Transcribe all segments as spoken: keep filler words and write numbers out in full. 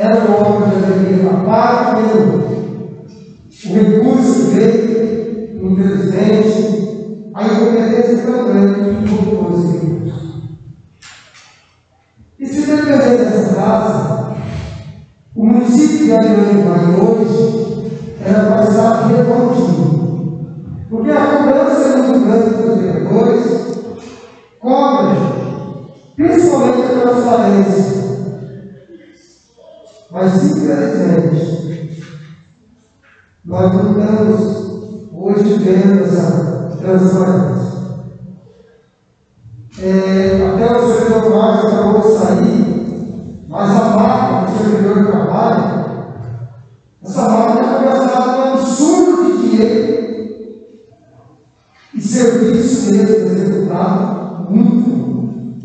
era um homem que deveria tapar pelo o recurso que veio, infelizmente, a incompetência tão grande que colocou esse recurso. E se depender dessa frase, o município de Ariane hoje era para estar revoltido, porque a cobrança é muito grande dos vereadores, cobra, principalmente a transparência. Mas, infelizmente, nós não estamos hoje vendo essa transparência. É, até o servidor Marcos acabou de sair, mas a máquina do servidor de trabalho, essa máquina foi gastada um absurdo de dinheiro e serviço mesmo executado muito ruim.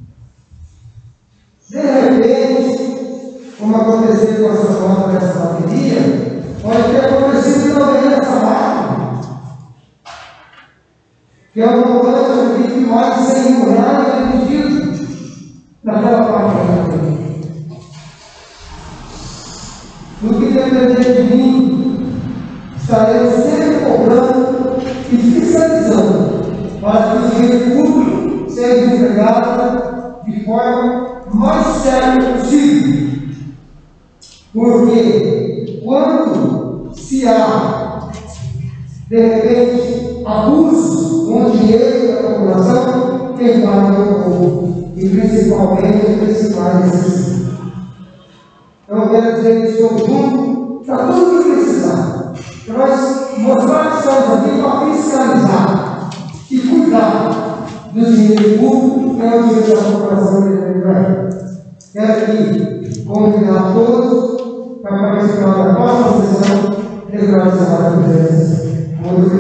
De repente, como aconteceu com essa nota dessa bateria, pode ter acontecido também nessa máquina, que é um montante de mais de cem mil reais investido naquela parte da bateria. No que depender de mim, estaremos sempre cobrando e fiscalizando para que o dinheiro público seja empregado de forma mais séria possível. Porque quando se há, de repente, abuso com o dinheiro da população, quem paga é o povo, e principalmente os principais necessitados. Então, eu quero dizer que estou junto para tudo que precisar. Para nós mostrar que estamos aqui para fiscalizar e cuidar do dinheiro público, que é o dinheiro da população brasileira. Quero aqui convidar todos para participar da próxima sessão, regularizar a presença.